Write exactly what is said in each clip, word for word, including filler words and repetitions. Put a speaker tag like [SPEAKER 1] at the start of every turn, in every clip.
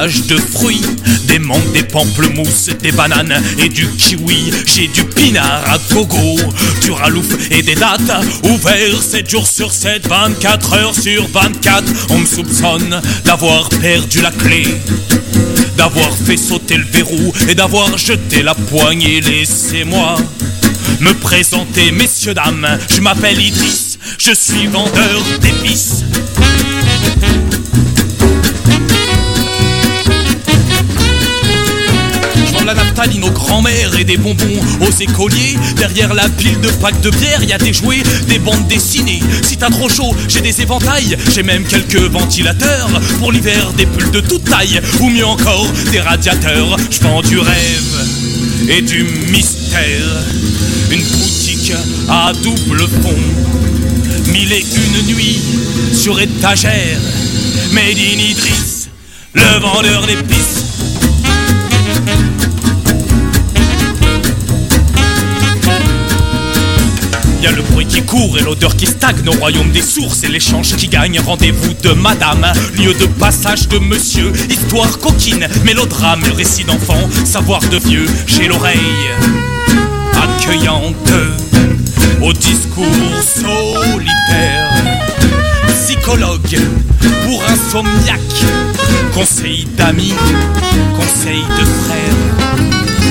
[SPEAKER 1] emballage de fruits, des mangues, des pamplemousses, des bananes et du kiwi. J'ai du pinard à gogo, du ralouf et des dates. Ouvert sept jours sur sept, vingt-quatre heures sur vingt-quatre. On me soupçonne d'avoir perdu la clé, d'avoir fait sauter le verrou et d'avoir jeté la poignée. Laissez-moi me présenter, messieurs, dames. Je m'appelle Idriss, je suis vendeur d'épices. Je vends de la naphtaline aux grands-mères et des bonbons aux écoliers. Derrière la pile de packs de bière, y a des jouets, des bandes dessinées. Si t'as trop chaud, j'ai des éventails, j'ai même quelques ventilateurs. Pour l'hiver, des pulls de toute taille, ou mieux encore, des radiateurs. Je vends du rêve et du mystère. Une boutique à double fond, mille et une nuits sur étagère. Made in Idriss, le vendeur d'épices. Y'a le bruit qui court et l'odeur qui stagne au royaume des sources et l'échange qui gagne. Rendez-vous de madame, lieu de passage de monsieur. Histoire coquine, mélodrame, récit d'enfant, savoir de vieux. J'ai l'oreille accueillante au discours solitaire. Psychologue pour insomniaque, conseil d'amis, conseil de frères.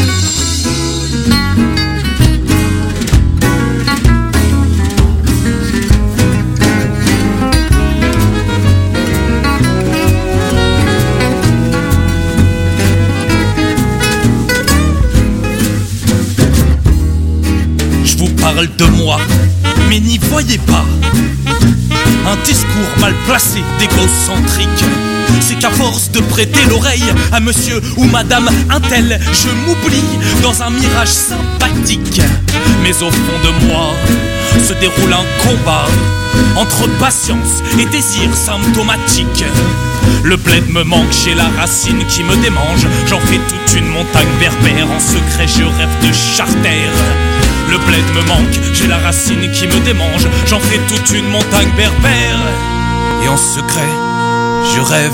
[SPEAKER 1] Parle de moi, mais n'y voyez pas un discours mal placé, d'égocentrique. C'est qu'à force de prêter l'oreille à monsieur ou madame un tel, je m'oublie dans un mirage sympathique. Mais au fond de moi se déroule un combat entre patience et désir symptomatique. Le bled me manque, j'ai la racine qui me démange. J'en fais toute une montagne berbère, en secret je rêve de charter. Le bled me manque, j'ai la racine qui me démange. J'en fais toute une montagne berbère. Et en secret, je rêve.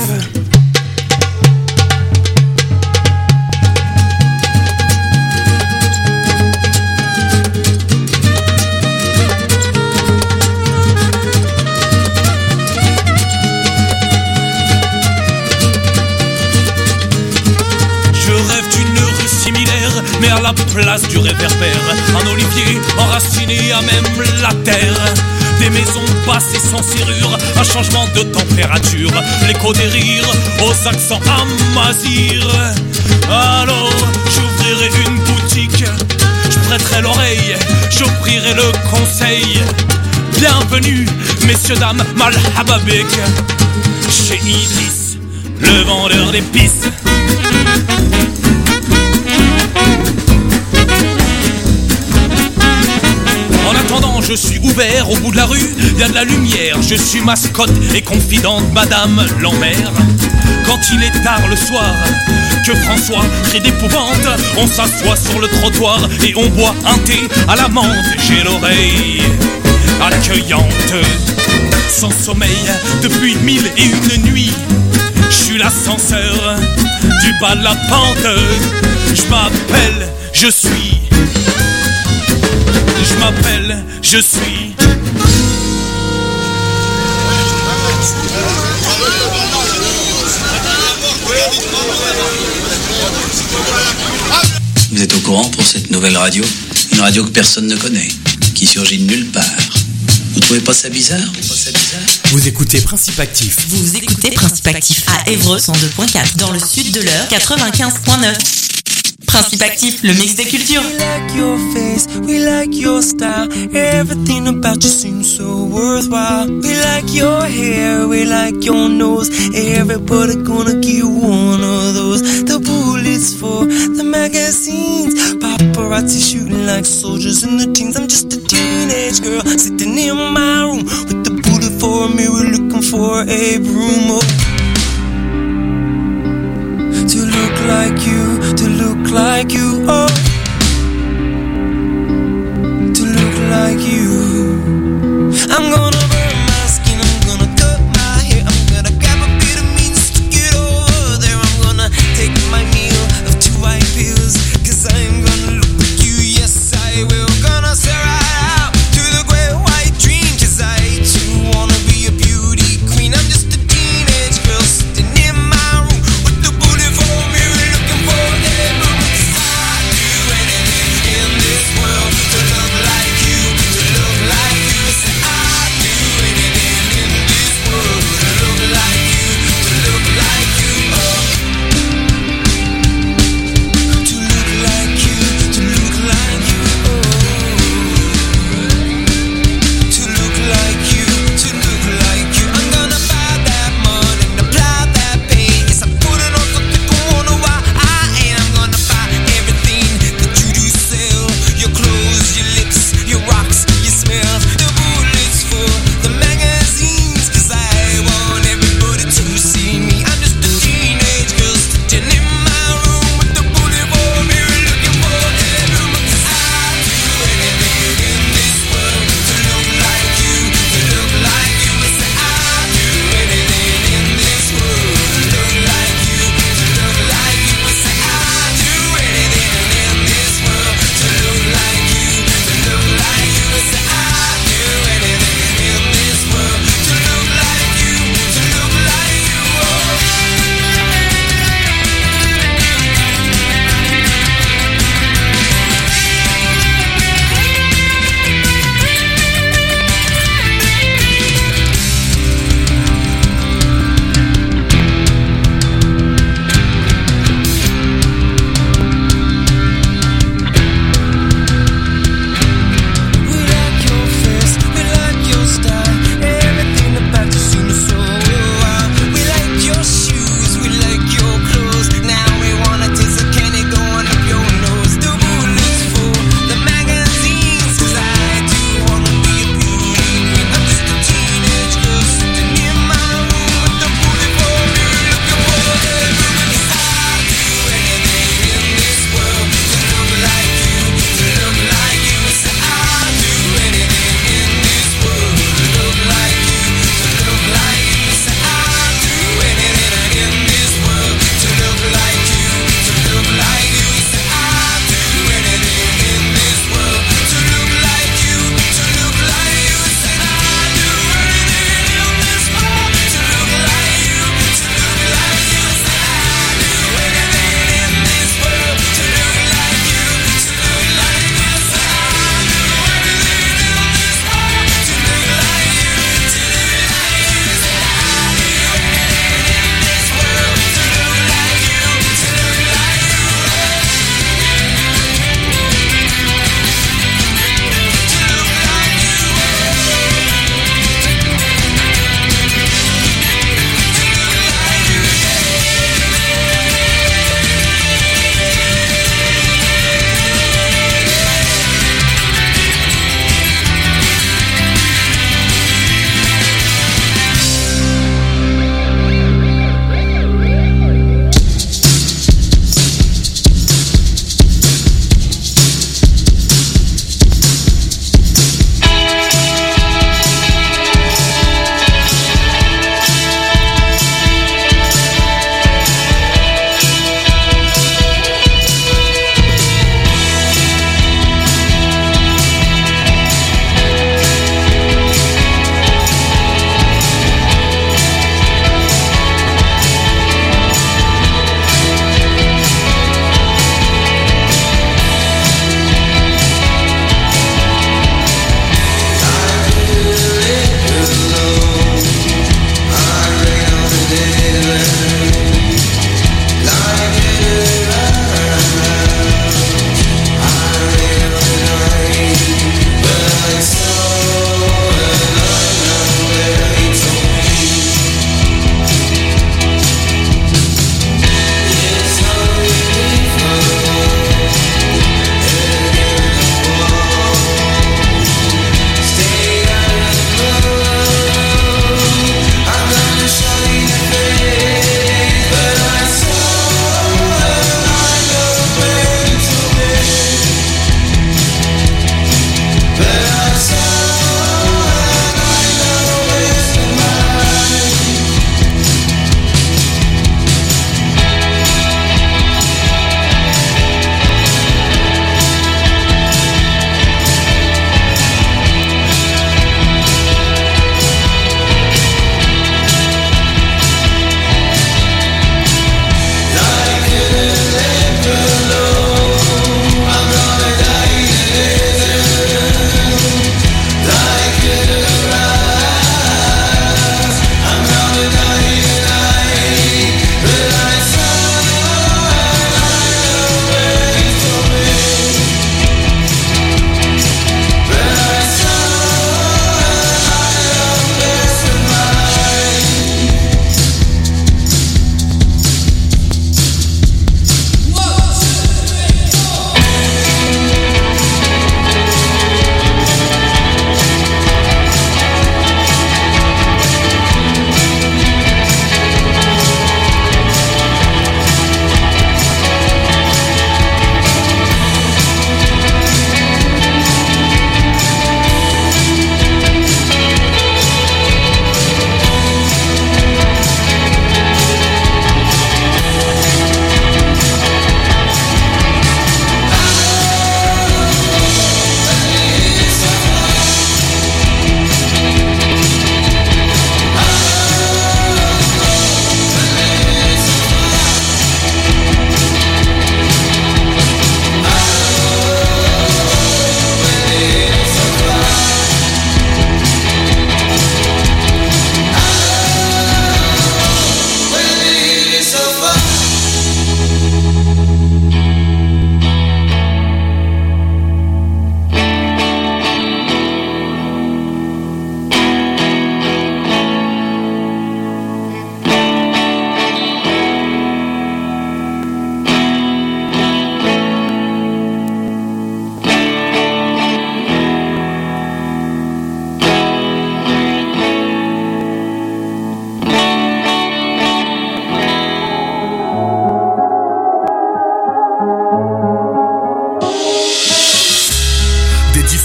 [SPEAKER 1] Mais à la place du réverbère, un olivier enraciné à même la terre. Des maisons basses et sans serrure, un changement de température, l'écho des rires aux accents amazir. Alors j'ouvrirai une boutique, je prêterai l'oreille, j'offrirai le conseil. Bienvenue, messieurs, dames, malhaba bik, chez Idriss, le vendeur d'épices. En attendant, je suis ouvert au bout de la rue, y a de la lumière, je suis mascotte et confidente Madame Lambert. Quand il est tard le soir, que François crie d'épouvante, on s'assoit sur le trottoir et on boit un thé à la menthe. J'ai l'oreille accueillante, sans sommeil depuis mille et une nuits. Je suis l'ascenseur du bas de la pente. Je m'appelle, je suis. Je m'appelle, je suis.
[SPEAKER 2] Vous êtes au courant pour cette nouvelle radio? Une radio que personne ne connaît, qui surgit de nulle part. Vous trouvez pas ça bizarre?
[SPEAKER 3] Vous écoutez Principe Actif.
[SPEAKER 4] Vous écoutez Principe Actif à Évreux cent deux point quatre, dans le sud de l'Eure quatre-vingt-quinze point neuf. Principe Actif, le mix des cultures.
[SPEAKER 5] We like your face, we like your style. Everything about you seems so worthwhile. We like your hair, we like your nose. Everybody gonna get one of those. The bullets for the magazines. Paparazzi shooting like soldiers in the teens. I'm just a teenage girl sitting in my room with the bullet for a mirror, looking for a broom. To look like you, to look like you, oh. To look like you. I'm gonna burn my skin, I'm gonna cut my hair, I'm gonna grab a bit of meat and stick it over there. I'm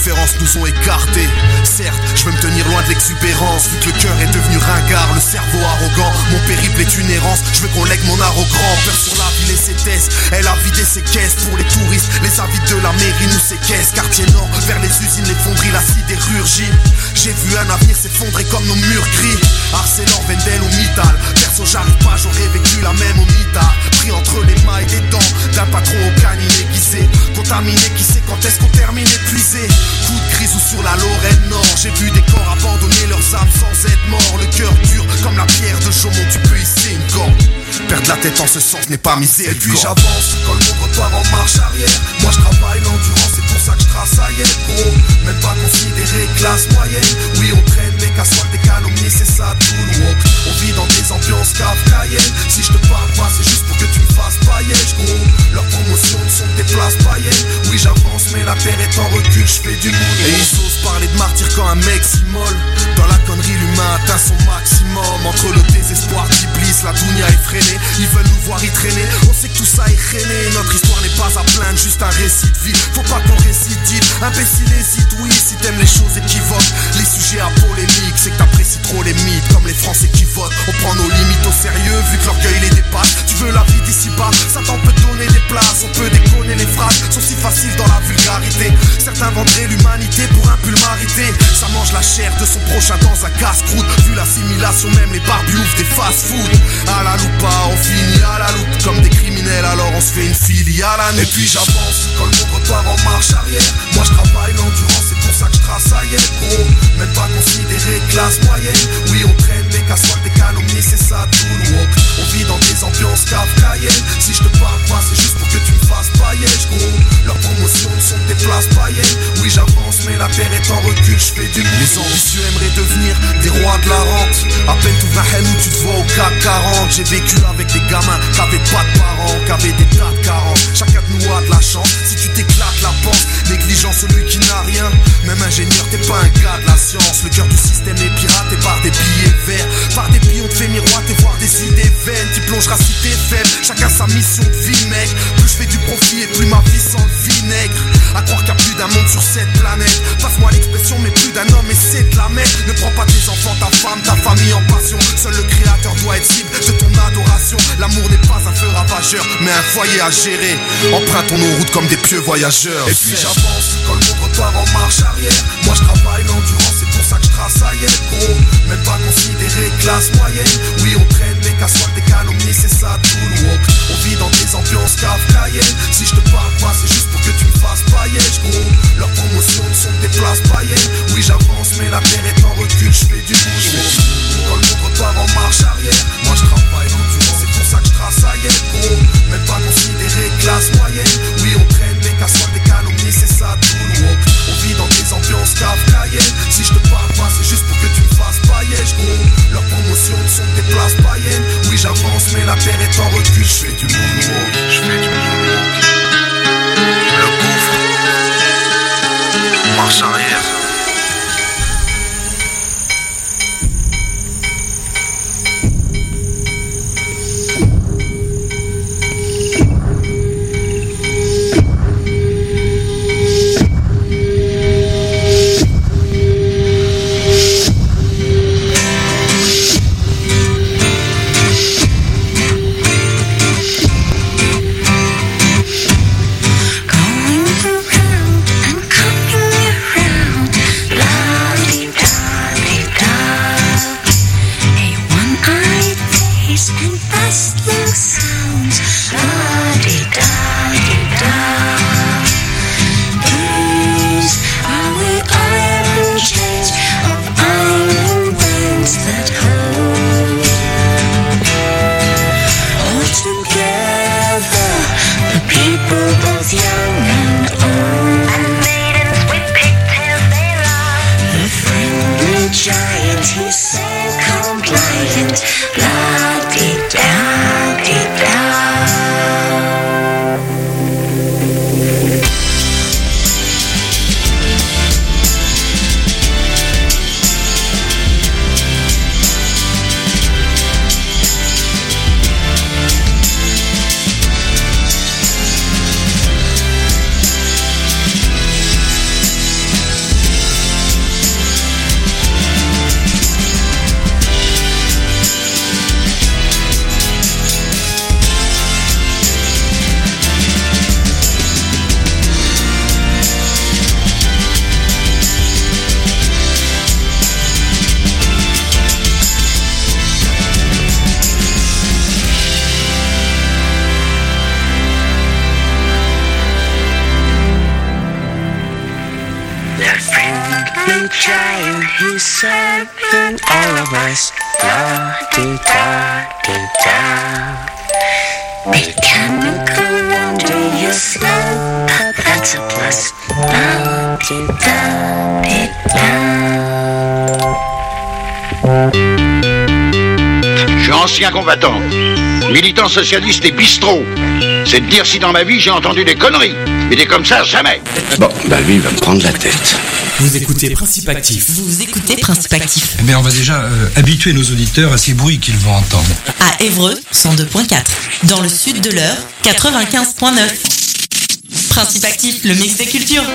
[SPEAKER 6] références nous ont écartés. Certes, je veux me tenir loin de l'exubérance, vu que le cœur est devenu ringard, le cerveau arrogant. Mon périple est une errance, je veux qu'on lègue mon art au grand. Peur sur la ville et ses tests, elle a vidé ses caisses. Pour les touristes, les avides de la mairie nous séquestrent. Quartier nord, vers les usines, les fonderies, la sidérurgie. J'ai vu un avenir s'effondrer comme nos murs gris. Arcelor, Wendel ou Mittal. Perso j'arrive pas, j'aurais vécu la même au mitard. Pris entre les mailles des dents d'un patron au canine aiguisé. Contaminé, qui sait quand est-ce qu'on termine épuisé. Coup de grise ou sur la Lorraine Nord. J'ai vu des corps abandonner leurs âmes sans être morts. Le cœur dur comme la pierre de Chaumont, tu peux hisser une corde. Perdre la tête en ce sens n'est pas miséricorde. Et puis j'avance quand le monde repart en marche arrière. Moi je travaille l'endurance, c'est pour ça que je trace ailleurs, gros. Même pas considéré classe moyenne. Oui on traîne des casseroles, des calomnies, c'est ça tout le walk. On vit dans des ambiances kafkaïennes. Si je te parle pas c'est juste pour que tu me fasses paillège, gros. Leurs promotions sont des places païennes. Oui j'avance mais la terre est en recul, je fais du moule. Et ils osent parler de martyr quand un mec s'immole. Dans la connerie l'humain atteint son maximum. Entre le désespoir d'Iblis, la dounia effrénée. Ils veulent nous voir y traîner, on sait que tout ça est traîné. Notre histoire n'est pas à plaindre, juste un récit de vie. Faut pas qu'on récidive, imbécile hésite, oui. Si t'aimes les choses équivoques, les sujets à polémique, c'est que t'apprécies trop les mythes, comme les Français qui votent. On prend nos limites au sérieux, vu que l'orgueil les dépasse. Tu veux la vie d'ici bas, Satan peut donner des places. On peut déconner, les phrases sont si faciles dans la vulgarité. Certains vendraient l'humanité pour un pull marité. Ça mange la chair de son prochain dans un casse-croûte. Vu l'assimilation, même les barbus ouvrent des fast-food. À la loupa, on finit à la loupe comme des criminels, alors on se fait une filiale à nous. Et puis j'avance quand le monde repart en marche arrière. Moi je travaille l'endurance, c'est pour ça que je trace ailleurs, gros. Même pas considéré classe moyenne. Oui on traîne des casseroles, des calomnies, c'est ça tout le walk. On vit dans des ambiances kafkaïennes. Si je te parle pas c'est juste pour que tu me fasses paillège, gros. Leurs promotions sont des places païennes. Oui j'avance mais la terre est en recul, je fais du monde. Les ambitieux aimeraient devenir des rois de la rente. À peine t'ouvres un haine où tu te vois au C A C quarante. J'ai vécu avec des gamins qui avaient pas de parents, qui avaient des tas de carences. Chacun de nous a de la chance, si tu t'éclates la pense. Négligent celui qui n'a rien. Même ingénieur t'es pas un gars de la science. Le cœur du système est piraté par des billets verts. Par des pions te fait miroiter, voir des idées vaines. Tu plongeras si t'es faible, chacun sa mission de vie mec. Plus je fais du profit et plus ma vie sent le vinaigre. À croire qu'il y a plus d'un monde sur cette planète. Passe-moi l'expression mais plus d'un homme et c'est de la merde. Ne prends pas tes enfants, ta femme, ta famille en passion. Seul le créateur doit être cible de ton adoration. L'amour n'est pas un feu ravageur, mais un foyer à gérer. Empruntons nos routes comme des pieux voyageurs. Et puis j'avance quand le monde repart en marche arrière. Moi je travaille l'endurance, c'est pour ça que je trace ailleurs, gros. Même pas considéré classe moyenne. Oui on traîne des casseroles, des calomnies, c'est ça tout le walk. On vit dans des ambiances kafkaïennes. Si je te parle pas c'est juste pour que tu me fasses paillège, gros. Leurs promotions sont des places païennes. Oui j'avance mais la terre est en recul, je fais du boulot. Quand le monde repart en marche arrière. Moi je travaille l'endurance, c'est pour ça que je trace ailleurs, gros. Même pas considéré classe moyenne. Oui on traîne des casseroles, des calomnies, c'est ça tout le walk.
[SPEAKER 5] He's serving all of us. La-di-da-di-da. Mechanical wonder, you're slow, but that's a plus. La-di-da-di-da.
[SPEAKER 7] Je suis ancien combattant, militant socialiste et bistrot. C'est de dire si dans ma vie j'ai entendu des conneries. Mais des comme ça, jamais.
[SPEAKER 8] Bon, bah lui, il va me prendre la tête.
[SPEAKER 3] Vous écoutez Principe Actif.
[SPEAKER 4] Vous écoutez Principe Actif.
[SPEAKER 9] Eh bien, on va déjà euh, habituer nos auditeurs à ces bruits qu'ils vont entendre.
[SPEAKER 4] À Évreux, cent deux point quatre. Dans le sud de l'Eure, quatre-vingt-quinze point neuf. Principe Actif, le mix des cultures.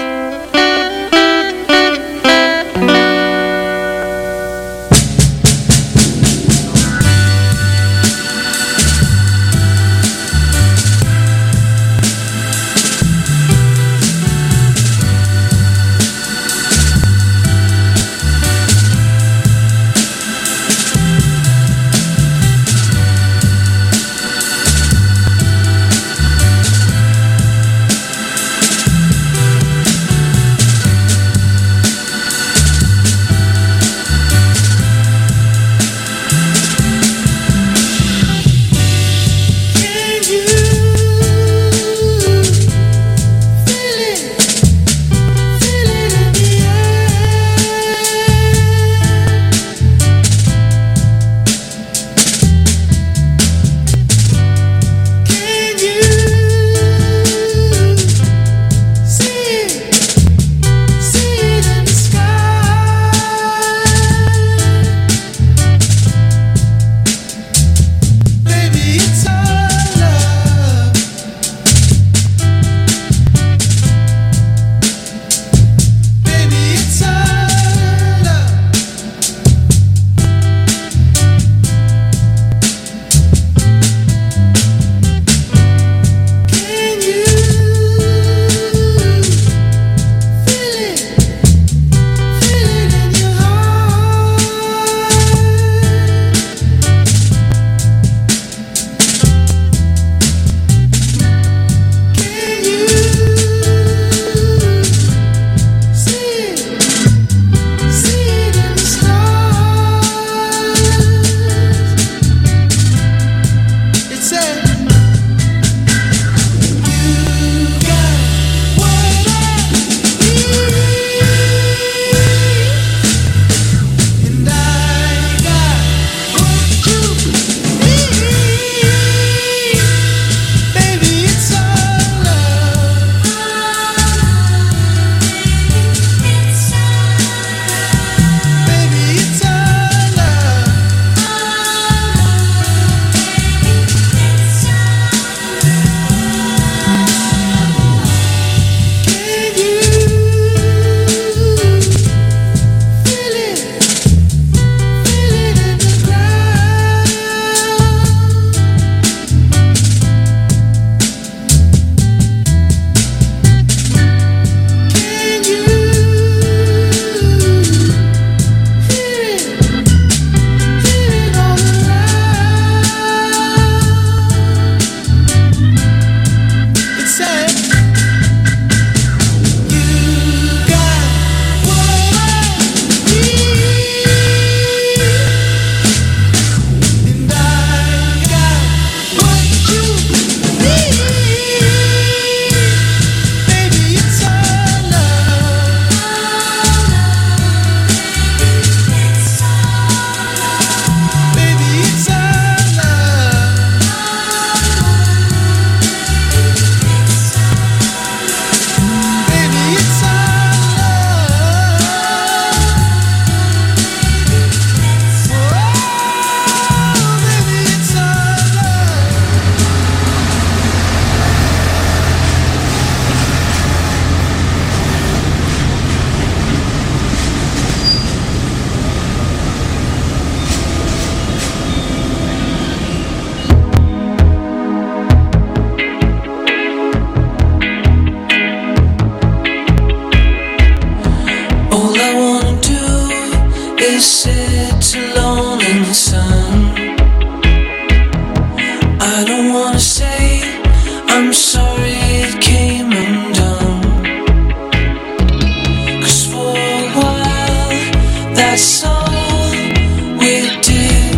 [SPEAKER 5] that's all we did.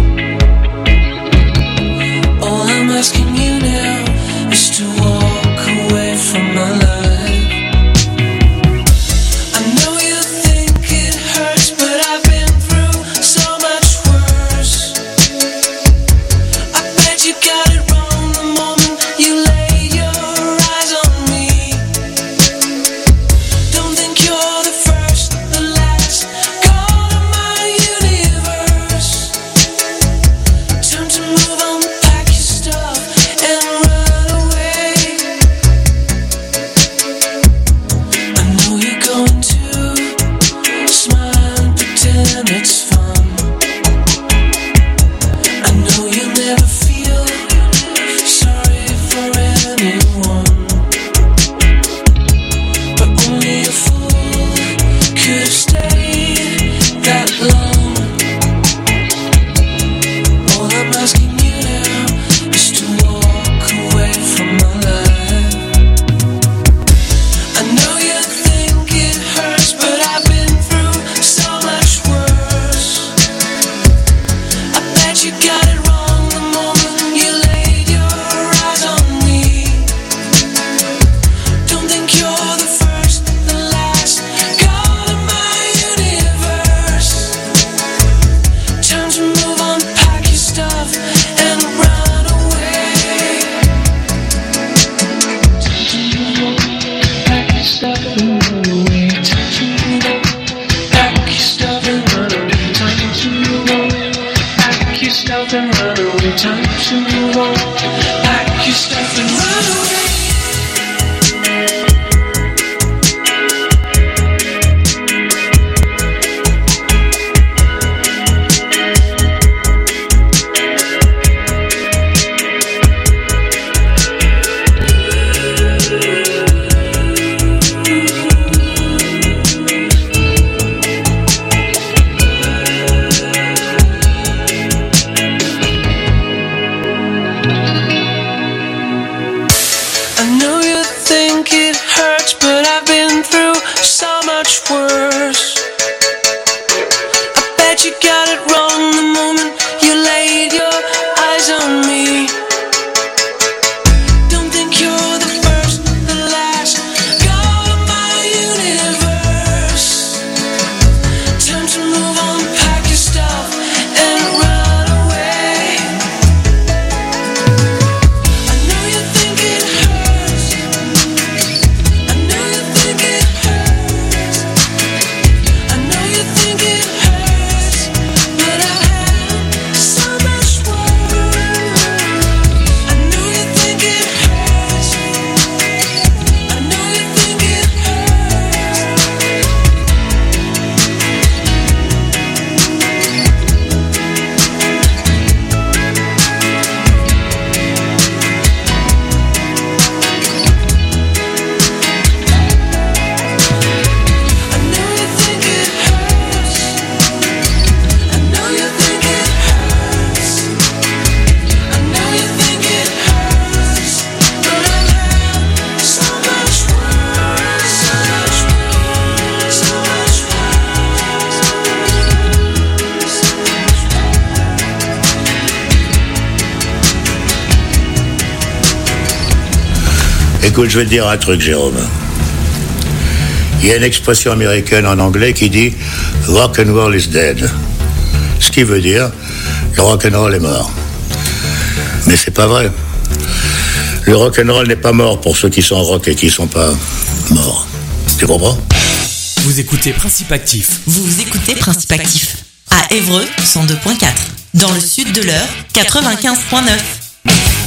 [SPEAKER 5] All I'm asking you now is to walk away from my life. I know you think it hurts, but I've been through so much worse. I bet you got it wrong the moment you laid your eyes on me. Don't think you're the first, the last, God of my universe. Time to move on, pack your stuff and run away. I know you're going to smile and pretend it's fun. I know you'll never feel sorry for anyone, but only a fool could have stayed that long. All I'm asking you now is to walk away from my life. I know you think it hurts, but I've been through so much worse. I bet you got it wrong the moment you laid your eyes on me. Don't think you're the first, the last, God of my universe. Time to move on, pack your stuff and run away. Time to move on, pack your stuff and run away. Time to move on, pack your stuff and run away. Time to move on, pack your stuff and run away. Time to move on, pack your stuff and run away. I know you think it hurts, but I've been through so much worse. I bet you got it wrong the moment you laid your eyes on me. Don't think you're the first, the last, God of my universe. Time to move on, pack your stuff and run away. I know you think it hurts. I know you think it hurts. I know you think it hurts, but I have so much worse. I know you think it hurts. I know you think it I know you think it hurts. I know you think it hurts. I know you think it hurts, but I have so much worse, so much worse, so much
[SPEAKER 7] Écoute, je vais te dire un truc, Jérôme. Il y a une expression américaine en anglais qui dit rock and roll is dead. Ce qui veut dire le rock and roll est mort. Mais c'est pas vrai. Le rock and roll n'est pas mort pour ceux qui sont rock et qui sont pas morts. Tu comprends?
[SPEAKER 3] Vous écoutez Principe Actif.
[SPEAKER 4] Vous écoutez Principe Actif à Évreux cent deux point quatre. Dans le sud de l'Eure, quatre-vingt-quinze point neuf.